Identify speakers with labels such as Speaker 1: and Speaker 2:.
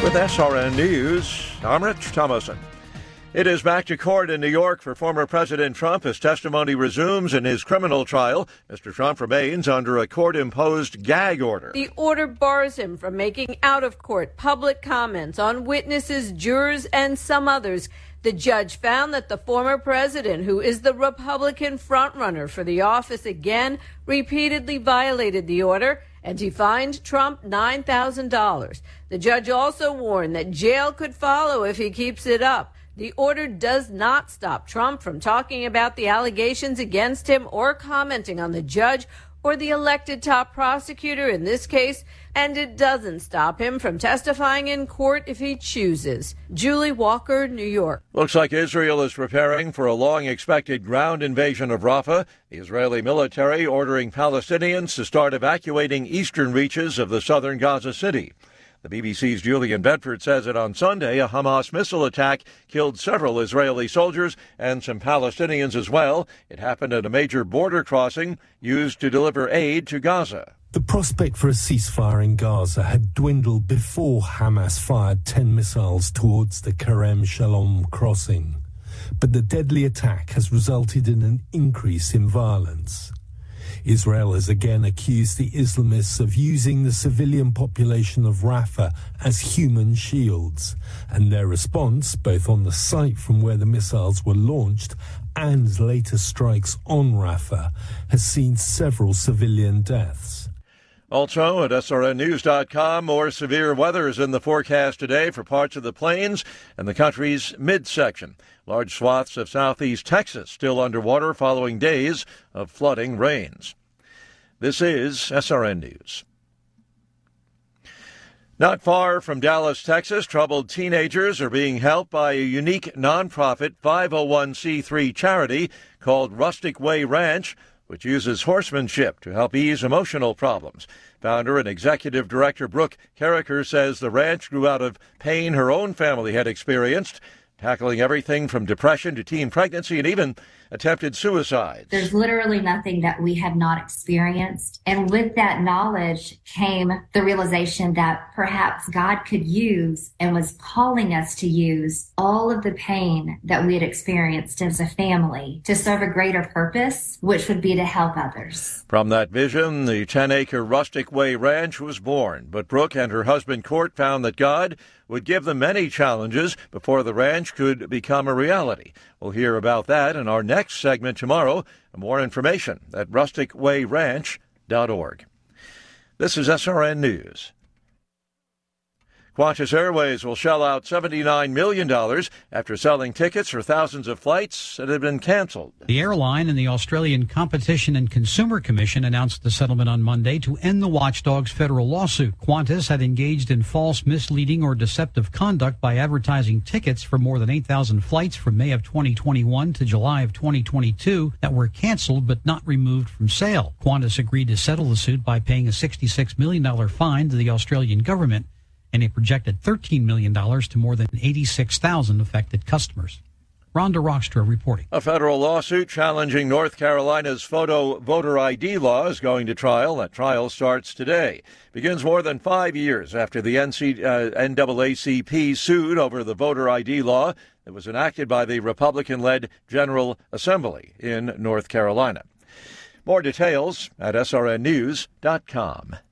Speaker 1: With SRN News, I'm Rich Thomason. It is back to court in New York for former President Trump as testimony resumes in his criminal trial. Mr. Trump remains under a court-imposed gag order.
Speaker 2: The order bars him from making out-of-court public comments on witnesses, jurors, and some others. The judge found that the former president, who is the Republican frontrunner for the office again, repeatedly violated the order, and he fined Trump $9,000. The judge also warned that jail could follow if he keeps it up. The order does not stop Trump from talking about the allegations against him or commenting on the judge or the elected top prosecutor in this case, and it doesn't stop him from testifying in court if he chooses. Julie Walker, New York.
Speaker 1: Looks like Israel is preparing for a long-expected ground invasion of Rafah. The Israeli military ordering Palestinians to start evacuating eastern reaches of the southern Gaza City. The BBC's Julian Bedford says that on Sunday, a Hamas missile attack killed several Israeli soldiers and some Palestinians as well. It happened at a major border crossing used to deliver aid to Gaza.
Speaker 3: The prospect for a ceasefire in Gaza had dwindled before Hamas fired 10 missiles towards the Kerem Shalom crossing. But the deadly attack has resulted in an increase in violence. Israel has again accused the Islamists of using the civilian population of Rafah as human shields, and their response, both on the site from where the missiles were launched and later strikes on Rafah, has seen several civilian deaths.
Speaker 1: Also at srnnews.com, more severe weather is in the forecast today for parts of the plains and the country's midsection. Large swaths of southeast Texas still underwater following days of flooding rains. This is SRN News. Not far from Dallas, Texas, troubled teenagers are being helped by a unique nonprofit 501c3 charity called Rustic Way Ranch, which uses horsemanship to help ease emotional problems. Founder and executive director Brooke Carricker says the ranch grew out of pain her own family had experienced, tackling everything from depression to teen pregnancy and even attempted suicide.
Speaker 4: There's literally nothing that we have not experienced. And with that knowledge came the realization that perhaps God could use and was calling us to use all of the pain that we had experienced as a family to serve a greater purpose, which would be to help others.
Speaker 1: From that vision, the 10-acre Rustic Way Ranch was born. But Brooke and her husband Court found that God would give them many challenges before the ranch could become a reality. We'll hear about that in our next segment tomorrow. More information at rusticwayranch.org. This is SRN News. Qantas Airways will shell out $79 million after selling tickets for thousands of flights that had been canceled.
Speaker 5: The airline and the Australian Competition and Consumer Commission announced the settlement on Monday to end the watchdog's federal lawsuit. Qantas had engaged in false, misleading, or deceptive conduct by advertising tickets for more than 8,000 flights from May of 2021 to July of 2022 that were canceled but not removed from sale. Qantas agreed to settle the suit by paying a $66 million fine to the Australian government and a projected $13 million to more than 86,000 affected customers. Rhonda Rockstra reporting.
Speaker 1: A federal lawsuit challenging North Carolina's photo voter ID law is going to trial. That trial starts today. Begins more than 5 years after the NAACP sued over the voter ID law that was enacted by the Republican-led General Assembly in North Carolina. More details at srnnews.com.